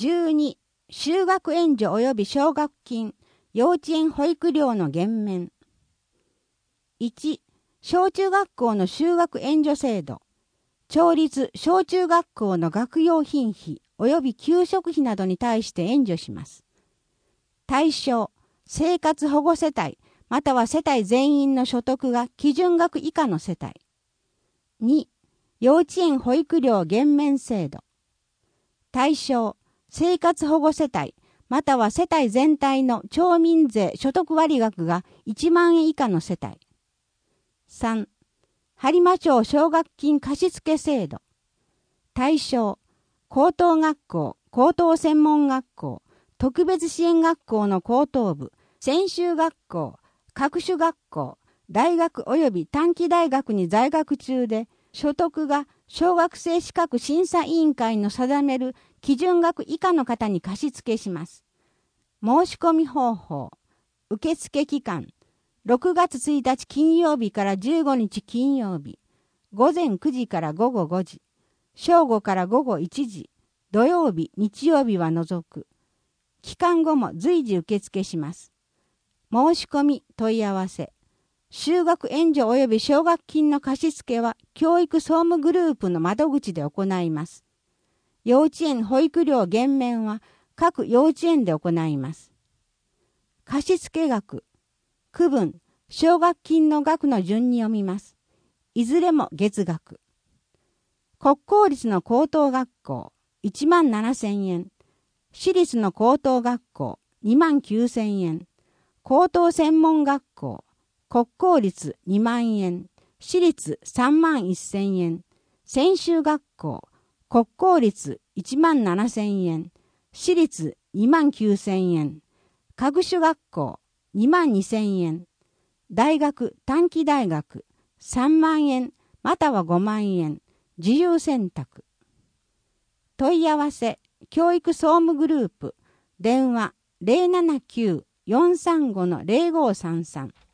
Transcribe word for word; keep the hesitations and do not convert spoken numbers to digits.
じゅうに、就学援助及び奨学金、幼稚園保育料の減免。いち、小中学校の就学援助制度。町立小中学校の学用品費及び給食費などに対して援助します。対象、生活保護世帯、または世帯全員の所得が基準額以下の世帯。に、幼稚園保育料減免制度。対象、生活保護世帯、または世帯全体の町民税所得割額がいちまんえん以下の世帯。さん、播磨町奨学金貸付制度。対象、高等学校、高等専門学校、特別支援学校の高等部、専修学校、各種学校、大学及び短期大学に在学中で、所得が小学生資格審査委員会の定める基準額以下の方に貸付します。申し込み方法、受付期間、ろくがつついたち金曜日からじゅうごにち金曜日、午前くじから午後ごじ、正午から午後いちじ、土曜日、日曜日は除く。期間後も随時受付します。申し込み、問い合わせ。就学援助及び奨学金の貸付は教育総務グループの窓口で行います。幼稚園保育料減免は各幼稚園で行います。貸付額、区分、奨学金の額の順に読みます。いずれも月額。国公立の高等学校いちまんななせんえん、私立の高等学校にまんきゅうせんえん、高等専門学校国公立にまんえん、私立さんまんせんえん、専修学校、国公立いちまんななせんえん、私立にまんきゅうせんえん、各種学校にまんにせんえん、大学短期大学さんまんえんまたはごまんえん、自由選択。問い合わせ、教育総務グループ、電話 ゼロななきゅう よんさんご ゼロごさんさん。